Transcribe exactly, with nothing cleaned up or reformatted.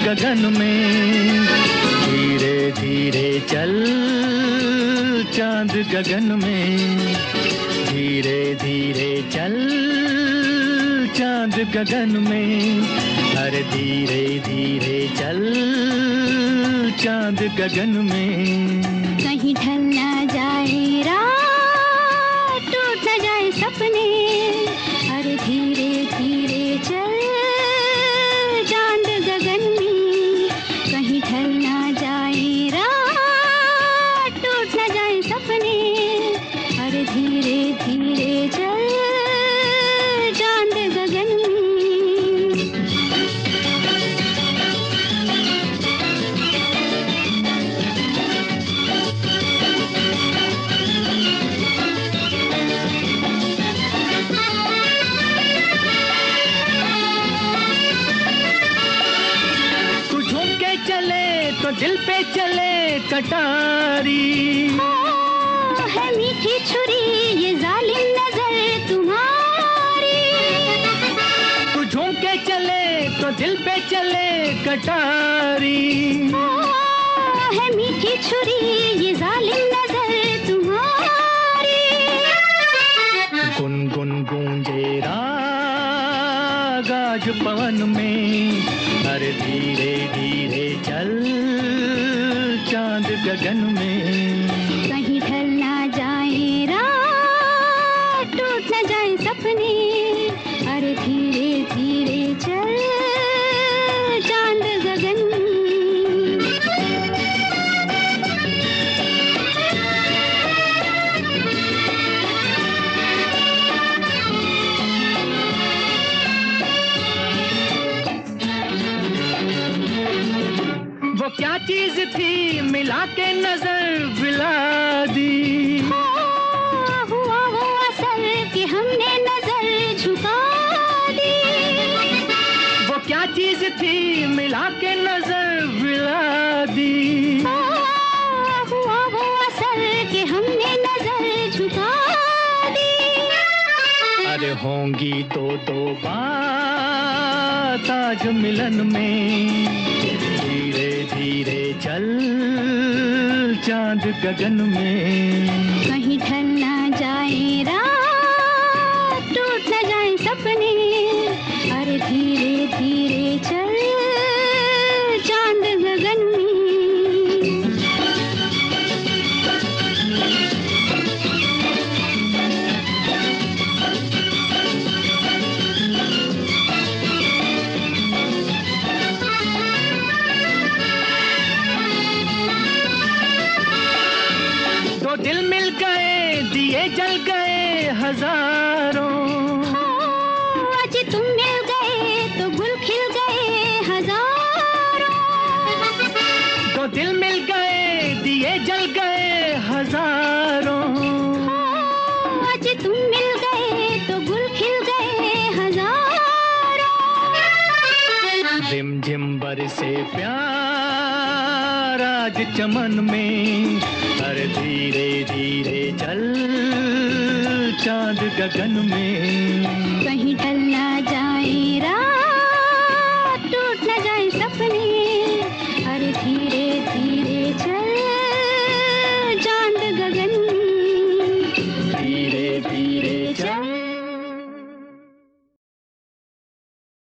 गगन में। धीरे धीरे चल चांद गगन में, धीरे धीरे चल चांद गगन में। अरे धीरे धीरे चल चांद गगन में। कहीं ढल ना जाए रात, टूट ना जाए सपने। अरे धीरे धीरे चल चांद गगन में। कहीं ढल ना जाए रात, टूट ना जाए सपने। अरे धीरे धीरे चल चांद गगन में। तो दिल पे चले कटारी। ओ, है मीठी छुरी ये जालिम नजर तुम्हारी। तू झूम के चले तो दिल पे चले कटारी। ओ, है मीठी छुरी ये जालिम नजर तुम्हारी। गुनगुन गूंजे राग आज पवन में। अरे धीरे धीरे चल चांद गगन में। कहीं ढल ना जाए रात, टूट ना जाए सपने। अरे धीरे धीरे चल चांद गगन में। वो क्या चीज थी मिला के नजर विला दी। हुआ वो असर कि हमने नजर झुका दी। वो क्या चीज थी मिला के नजर विला दी। हुआ वो असर कि हमने नजर झुका दी। अरे होंगी दो दो बात आज मिलन में। धीरे धीरे चल चांद गगन में। कहीं ढल ना जाए रात, टूट ना जाए सपने। अरे धीरे धीरे चल चांद गगन में। तो दिल मिल गए दिए जल गए हजारों। आज तुम मिल गए तो गुल खिल गए हजारों। तो दिल मिल गए दिए जल गए हजारों। आज तुम मिल गए तो गुल खिल गए हजारों। रिम झिम बरसे प्यार आज चमन में। अरे धीरे धीरे चल चांद गगन में। कहीं ढल ना